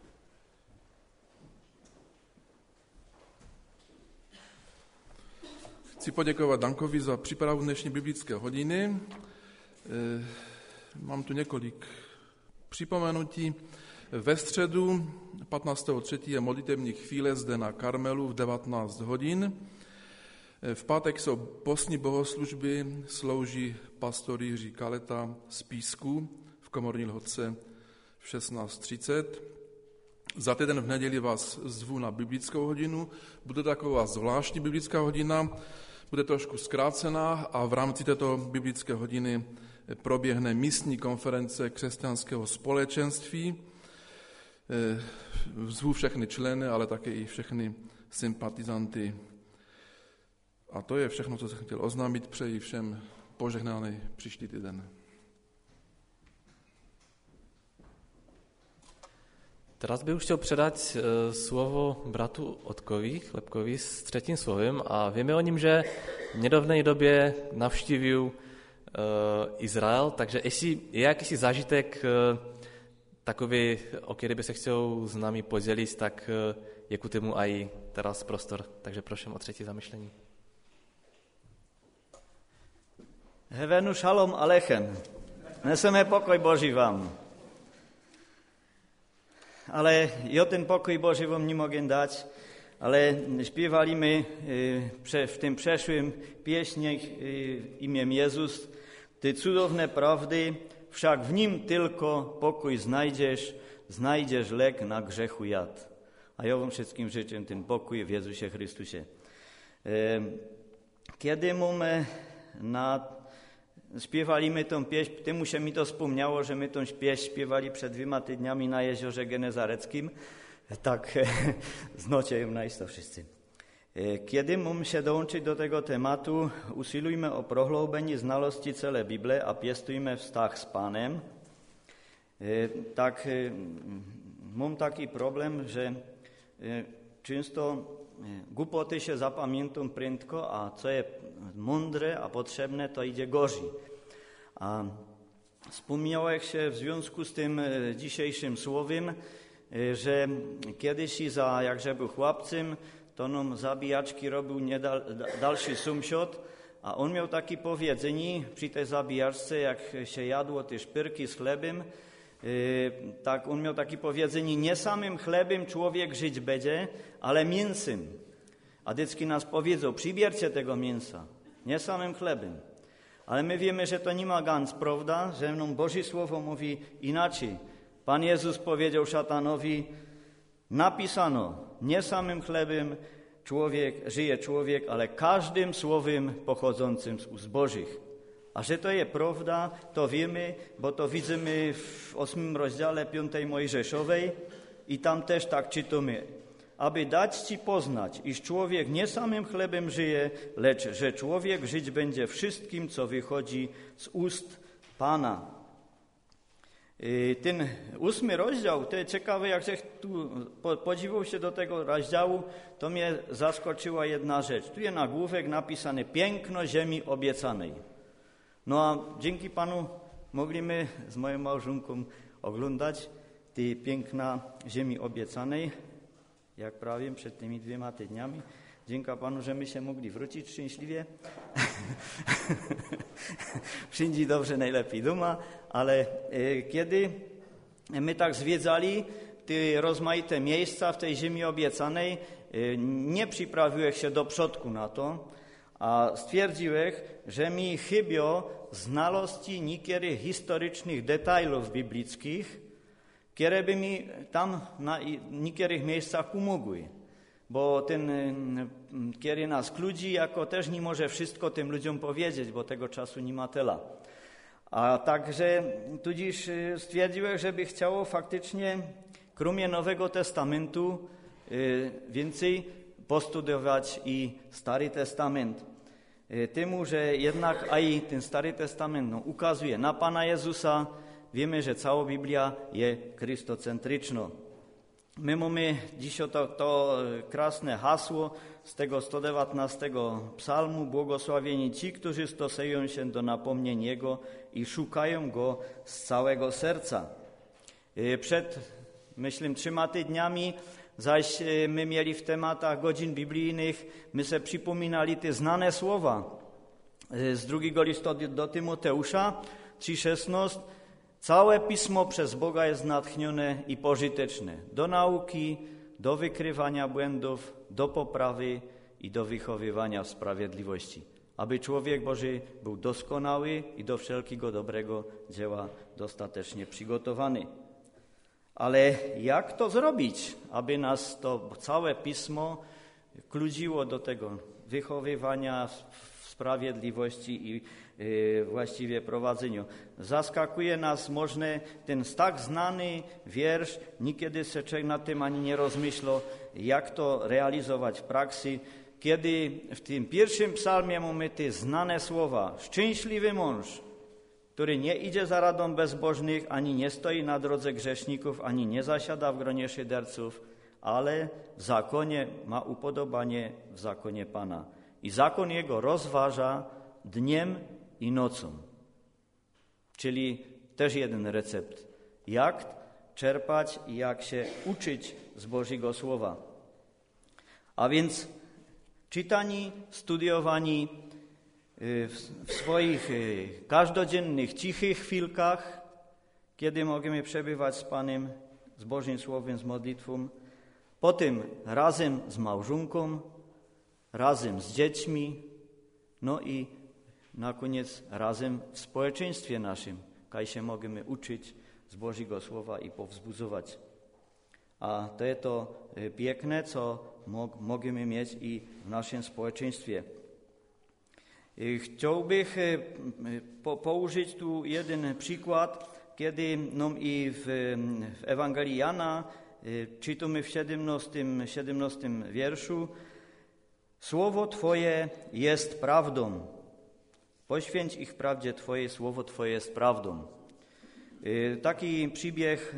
Chci poděkovat Dankovi za přípravu dnešní biblické hodiny. Mám tu několik připomenutí. Ve středu 15.3. je modlitební chvíle zde na Karmelu v 19 hodin. V pátek jsou postní bohoslužby, slouží pastor Jiří Kaleta z Písku v Komorní Lhotce v 16.30. Za týden v neděli vás zvu na biblickou hodinu. Bude taková zvláštní biblická hodina, bude trošku zkrácená a v rámci této biblické hodiny proběhne místní konference křesťanského společenství. Zvu všechny členy, ale také i všechny sympatizanty. A to je všechno, co jsem chtěl oznámit. Přeji všem požehnaný příští týden. Teraz bych už chtěl předat slovo bratu Otkovi, Chlepkovi s třetím slovem a víme o ním, že v nedávné době navštívil Izrael, takže jestli je jakýsi zážitek takový, o který by se chtěl s námi podělit, tak je ku tomu aj teraz prostor. Takže prosím o třetí zamyšlení. Hevenu šalom alechem. Neseme pokoj Boží vám. Ale ja ten pokoj Boży wam nie mogę dać, ale śpiewaliśmy w tym przeszłym pieśni imię Jezus, Ty cudowne prawdy, wszak w Nim tylko pokój znajdziesz lek na grzechu jad. A ja wam wszystkim życzę ten pokój w Jezusie Chrystusie. Kiedy mamy śpiewaliśmy tą pieśń, temu się mi to wspomniało, że my tą pieśń śpiewali przed 2 tygodniami na jeziorze Genezareckim. Tak, znacie ją to wszyscy. Kiedy mamy się dołączyć do tego tematu, usilujmy o prohloubení znalosti celé Bible a piestujmy vztah z Panem. Tak, mam taki problem, że często głupoty się zapamiętam prędko, a co jest mądre a potrzebne, to idzie gorzej. A wspomniałem się w związku z tym dzisiejszym słowem, że kiedyś jakże był chłopcem, to nam zabijaczki robił dalszy sąsiad, a on miał takie powiedzenie przy tej zabijaczce, jak się jadło te szpyrki z chlebem, tak on miał takie powiedzenie, nie samym chlebem człowiek żyć będzie, ale mięsem. A dziecki nas powiedzą, przybiercie tego mięsa, nie samym chlebem. Ale my wiemy, że to nie ma ganz, prawda? Że nam Boże Słowo mówi inaczej. Pan Jezus powiedział szatanowi, napisano, nie samym chlebem żyje człowiek, ale każdym słowem pochodzącym z ust Bożych. A że to jest prawda, to wiemy, bo to widzimy w 8 rozdziale 5 Mojżeszowej i tam też tak czytamy. Aby dać ci poznać, iż człowiek nie samym chlebem żyje, lecz że człowiek żyć będzie wszystkim, co wychodzi z ust Pana. Ten 8 rozdział, to jest ciekawe, jak tu podziwiał się do tego rozdziału, to mnie zaskoczyła jedna rzecz. Tu jest nagłówek napisane piękno ziemi obiecanej. No a dzięki Panu mogliśmy z moją małżonką oglądać te piękna ziemi obiecanej, jak prawie przed tymi 2 tygodniami. Dzięki Panu, że my się mogli wrócić szczęśliwie. Wszędzie dobrze, najlepiej doma, ale kiedy my tak zwiedzali te rozmaite miejsca w tej ziemi obiecanej, nie przyprawiłem się do przodku na to, a stwierdziłem, że mi chybio znalosti niektórych historycznych detajlów biblickich, które by mi tam na niektórych miejscach pomogły. Bo ten, kiedy nas ludzi, jako też nie może wszystko tym ludziom powiedzieć, bo tego czasu nie ma tyle. A także tu dziś stwierdziłem, żeby chciało faktycznie, kromie Nowego Testamentu, więcej postudiować i Stary Testament. Temu, że jednak aj ten Stary Testament ukazuje na Pana Jezusa, wiemy, że cała Biblia jest chrystocentryczna. My mamy dziś to krasne hasło z tego 119 psalmu, błogosławieni ci, którzy stosują się do napomnień Jego i szukają Go z całego serca. Przed, myślę, 3 tygodniami, zaś my mieli w tematach godzin biblijnych, my se przypominali te znane słowa z 2 listu do Tymoteusza 3,16. Całe Pismo przez Boga jest natchnione i pożyteczne do nauki, do wykrywania błędów, do poprawy i do wychowywania w sprawiedliwości, aby człowiek Boży był doskonały i do wszelkiego dobrego dzieła dostatecznie przygotowany. Ale jak to zrobić, aby nas to całe Pismo kludziło do tego wychowywania w sprawiedliwości i właściwie prowadzeniu? Zaskakuje nas może ten tak znany wiersz, niekiedy se człowiek nad tym ani nie rozmyślał, jak to realizować w praksi, kiedy w tym pierwszym psalmie mamy te znane słowa: szczęśliwy mąż, który nie idzie za radą bezbożnych, ani nie stoi na drodze grzeszników, ani nie zasiada w gronie szyderców, ale w zakonie ma upodobanie w zakonie Pana. I zakon jego rozważa dniem i nocą. Czyli też jeden recept, jak czerpać i jak się uczyć z Bożego Słowa. A więc czytani, studiowani w swoich każdodziennych, cichych chwilkach, kiedy możemy przebywać z Panem, z Bożym Słowem, z modlitwą, potem razem z małżonką, razem z dziećmi, no i na koniec razem w społeczeństwie naszym, kaj się możemy uczyć z Bożego Słowa i powzbudzować. A to jest to piękne, co możemy mieć i w naszym społeczeństwie. Chciałbym położyć tu jeden przykład, kiedy i w Ewangelii Jana czytamy w 17 wierszu: Słowo Twoje jest prawdą. Poświęć ich prawdzie Twojej, Słowo Twoje jest prawdą. Taki przybieg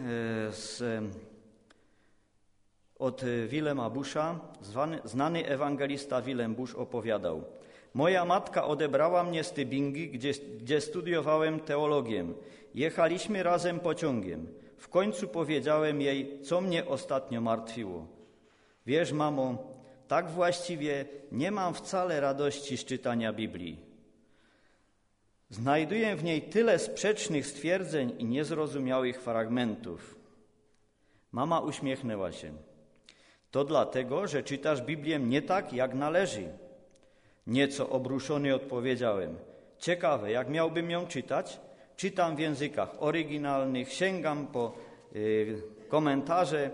od Wilema Busza, znany ewangelista Wilem Busz opowiadał: Moja matka odebrała mnie z Tybingi, gdzie studiowałem teologię. Jechaliśmy razem pociągiem. W końcu powiedziałem jej, co mnie ostatnio martwiło. Wiesz, mamo, tak właściwie nie mam wcale radości z czytania Biblii. Znajduję w niej tyle sprzecznych stwierdzeń i niezrozumiałych fragmentów. Mama uśmiechnęła się. To dlatego, że czytasz Biblię nie tak, jak należy. Nieco obruszony odpowiedziałem. Ciekawe, jak miałbym ją czytać? Czytam w językach oryginalnych, sięgam po komentarze.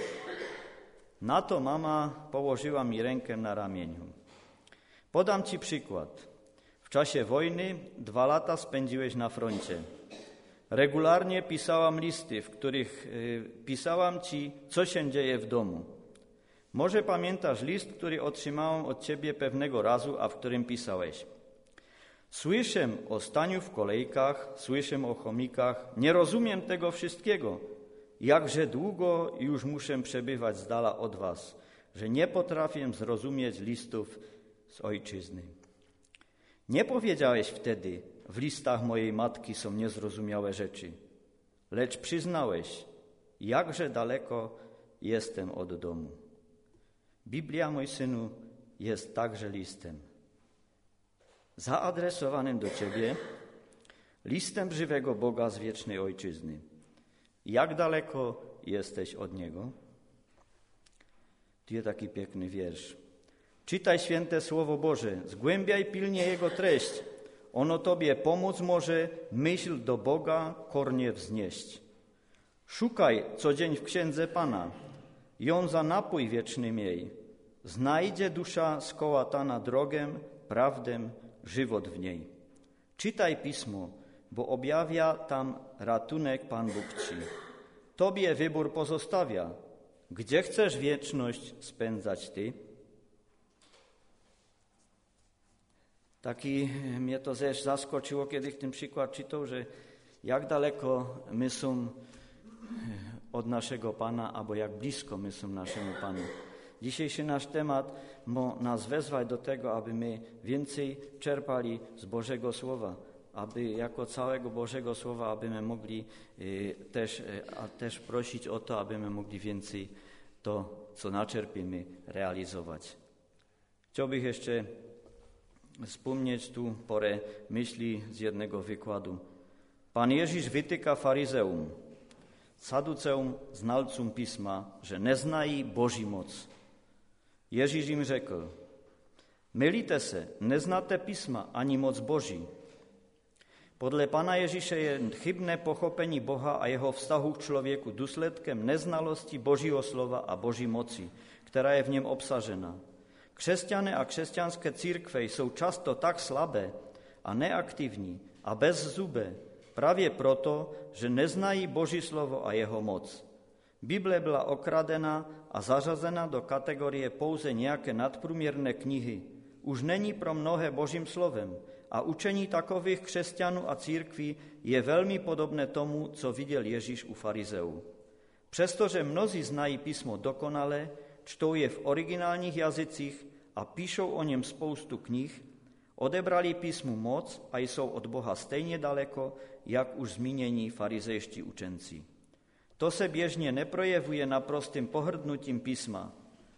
Na to mama położyła mi rękę na ramieniu. Podam ci przykład. W czasie wojny 2 lata spędziłeś na froncie. Regularnie pisałam listy, w których pisałam ci, co się dzieje w domu. Może pamiętasz list, który otrzymałam od ciebie pewnego razu, a w którym pisałeś: Słyszę o staniu w kolejkach, słyszę o chomikach, nie rozumiem tego wszystkiego. Jakże długo już muszę przebywać z dala od was, że nie potrafię zrozumieć listów z ojczyzny. Nie powiedziałeś wtedy, w listach mojej matki są niezrozumiałe rzeczy, lecz przyznałeś, jakże daleko jestem od domu. Biblia, mój synu, jest także listem zaadresowanym do ciebie, listem żywego Boga z wiecznej ojczyzny. Jak daleko jesteś od Niego? Tu jest taki piękny wiersz. Czytaj święte Słowo Boże, zgłębiaj pilnie Jego treść. Ono Tobie pomóc może myśl do Boga kornie wznieść. Szukaj co dzień w Księdze Pana, ją za napój wieczny miej. Znajdzie dusza skołatana drogę, prawdę, żywot w niej. Czytaj Pismo, bo objawia tam ratunek Pan Bóg Ci. Tobie wybór pozostawia. Gdzie chcesz wieczność spędzać Ty? Taki mnie to też zaskoczyło, kiedy ten przykład czytał, że jak daleko my są od naszego Pana, albo jak blisko my są naszemu Panu. Dzisiejszy nasz temat ma nas wezwać do tego, aby my więcej czerpali z Bożego Słowa. aby jako całego Bożego Słowa, abyśmy mogli też prosić o to, abyśmy mogli więcej to, co naczerpimy, realizować. Chciałbym jeszcze wspomnieć tu parę myśli z jednego wykładu. Pan Ježíš wytyka faryzeum, saduceum, znalcom Pisma, że nie znají Boží moc. Ježíš im řekl, mylíte se, neznáte Pisma ani moc Boží. Podle Pana Ježíše je chybné pochopení Boha a jeho vztahu k člověku důsledkem neznalosti Božího slova a Boží moci, která je v něm obsažena. Křesťané a křesťanské církve jsou často tak slabé a neaktivní a bezzubé právě proto, že neznají Boží slovo a jeho moc. Bible byla okradena a zařazena do kategorie pouze nějaké nadprůměrné knihy. Už není pro mnohé Božím slovem a učení takových křesťanů a církví je velmi podobné tomu, co viděl Ježíš u farizeů. Přestože mnozí znají písmo dokonale, čtou je v originálních jazycích a píšou o něm spoustu knih, odebrali písmu moc a jsou od Boha stejně daleko, jak už zmínění farizejští učenci. To se běžně neprojevuje naprostým pohrdnutím písma.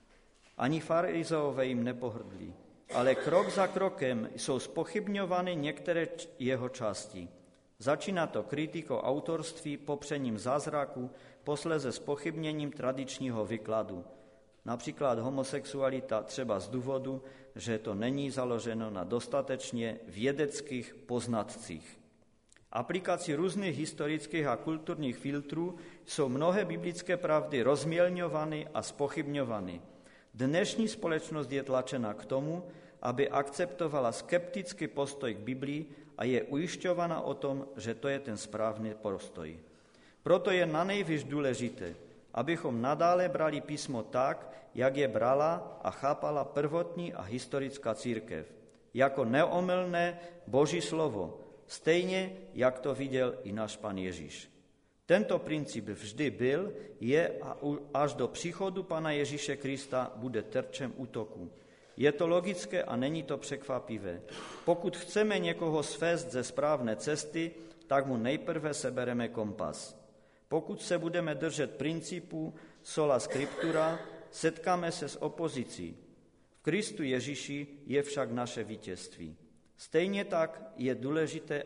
Ani farizeové jim nepohrdli, ale krok za krokem jsou zpochybňovány některé jeho části. Začíná to kritikou autorství, popřením zázraku, posléze zpochybněním tradičního výkladu. Například homosexualita třeba z důvodu, že to není založeno na dostatečně vědeckých poznatcích. Aplikací různých historických a kulturních filtrů jsou mnohé biblické pravdy rozmělňovány a zpochybňovány. Dnešní společnost je tlačena k tomu, aby akceptovala skeptický postoj k Biblii a je ujišťována o tom, že to je ten správný postoj. Proto je nanejvýš důležité, abychom nadále brali písmo tak, jak je brala a chápala prvotní a historická církev, jako neomylné Boží slovo, stejně, jak to viděl i náš Pan Ježíš. Tento princip vždy byl, je a až do příchodu Pana Ježíše Krista bude terčem útoku. Je to logické a není to překvapivé. Pokud chceme někoho svést ze správné cesty, tak mu nejprve sebereme kompas. Pokud se budeme držet principu sola scriptura, setkáme se s opozicí. V Kristu Ježíši je však naše vítězství. Stejně tak je důležité,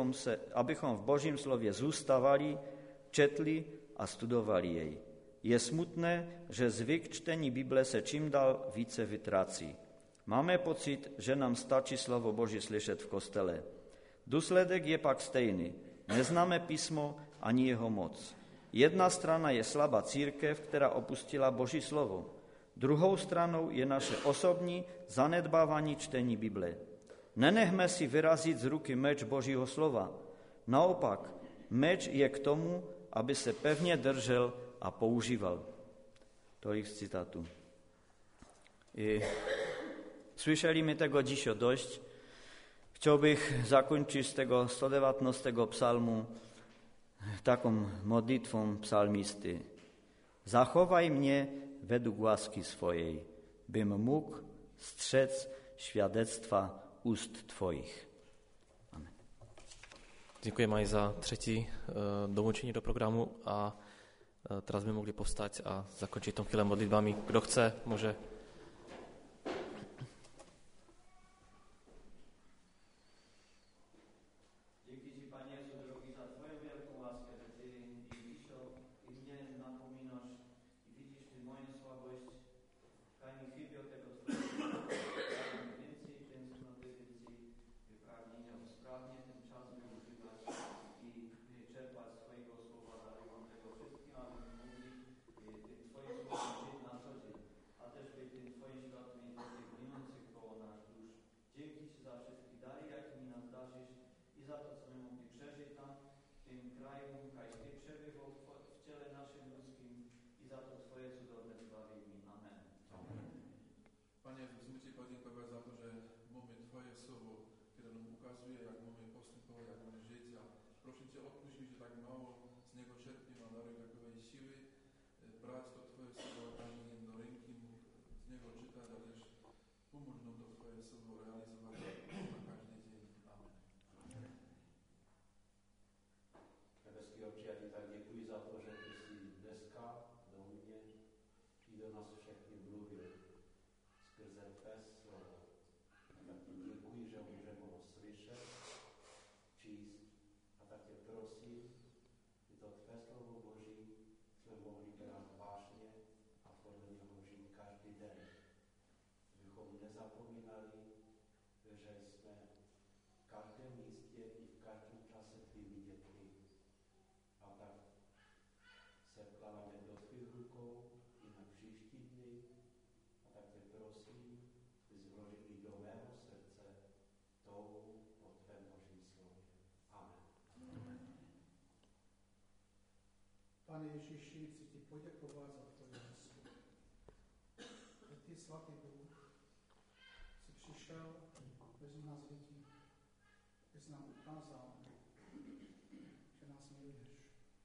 abychom v Božím slově zůstávali, četli a studovali jej. Je smutné, že zvyk čtení Bible se čím dál více vytrácí. Máme pocit, že nám stačí slovo Boží slyšet v kostele. Důsledek je pak stejný. Neznáme písmo ani jeho moc. Jedna strana je slabá církev, která opustila Boží slovo. Druhou stranou je naše osobní zanedbávání čtení Bible. Nenechme si vyrazit z ruky meč Božího slova. Naopak, meč je k tomu, aby se pevně držel a používal. Tolik z cytatu. Słyszeli my tego dzisiaj dość. Chciałbym zakończyć z tego 119 psalmu taką modlitwą psalmisty. Zachowaj mnie według łaski swojej, bym mógł strzec świadectwa ust Twoich. Amen. Děkuji, Maj, za třetí domočení do programu a teraz by mohli povstať a zakončiť tom chvíle modlitbami. Kdo chce, môže. do nás všechny mluvil skrze tvé slovo. A tak ti děkuji, že můžeme ho slyšet, číst. A tak tě prosím, že to tvé slovo Boží jsme mohli brát vážně a podle něho žít každý den. Abychom nezapomínali, že jsme v každém místě i v každém čase tvými dětmi. A tak se vkládáme do tvých rukou i na příští dny. A tak tě prosím, bys vložil i do mého srdce touhu po tvém Božím slově. Amen. Pane Ježíši, chci ti poděkovat za tvoji lásku. Že ty, svatý Bůh, jsi přišel mezi nás lidí, že jsi nám ukázal, že nás miluješ.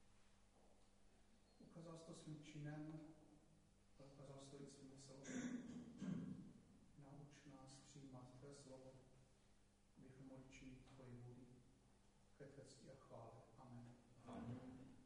Ukázal jsi to svým činem, ale ukázal jsi to i svým slovem. Nauč nás přijímat tvé slovo, abychom mohli činit tvoji vůli, ke tvé cti a chvále. Amen. Amen.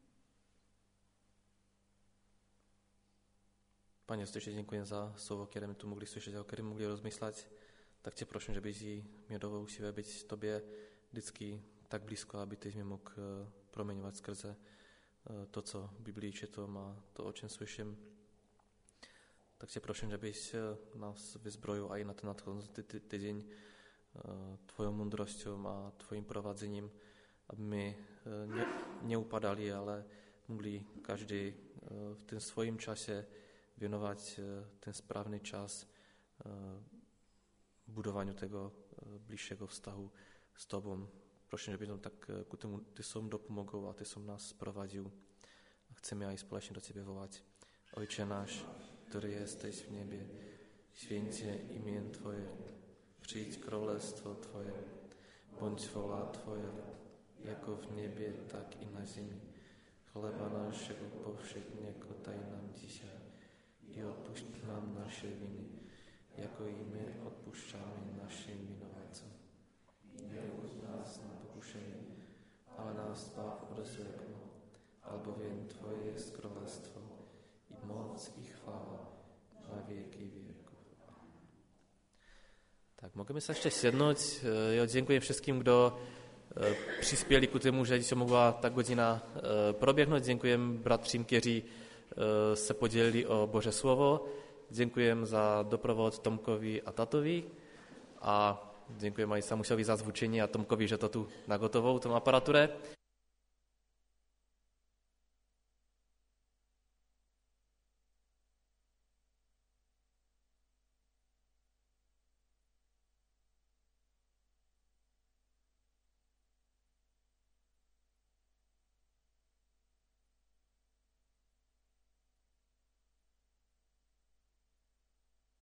Pane, ještě děkuji za slovo, které my tu mohli slyšet a o kterém mohli rozmyslet. Tak tě prosím, že bys jí mě dovolil být tobě vždycky tak blízko, aby ty mě mohl proměňovat skrze to, co v Biblii četám a to, o čem slyším. Tak tě prosím, že bys nás vyzbrojil i na ten nadcházející týden tvojou moudrosťou a tvojím provázením, aby my neupadali, ale mohli každý v tom svojím čase věnovat ten správný čas budovaniu tego bliższego vztahu z Tobą. Proszę, żeby nam tak ku temu Ty som dopomogł, a Ty som nas sprowadził. Chcemy aj společně do Ciebie wołać. Ojcze nasz, który jesteś w niebie, święcie imię Twoje, przyjdź królestwo Twoje, bądź wola Twoja, jako w niebie, tak i na ziemi. Chleba naszego powszedniego daj nam dzisiaj i odpuść nam nasze winy, jako i my odpuszczamy naszym winowajcom. Nie wódź nas na pokuszenie, ale nas zbaw od złego, albowiem Twoje jest królestwo i moc i chwała na wieki wieków. Tak, můžeme se ještě sednout. Jo, děkuji všem, kdo přispěli k tomu, že se mohla ta hodina proběhnout. Děkujem bratřím, kteří se podělili o Bože slovo. Děkujem za doprovod Tomkovi a tatovi a děkujem i Samušovi za zvučení a Tomkovi, že to tu nagotovou, tom aparature.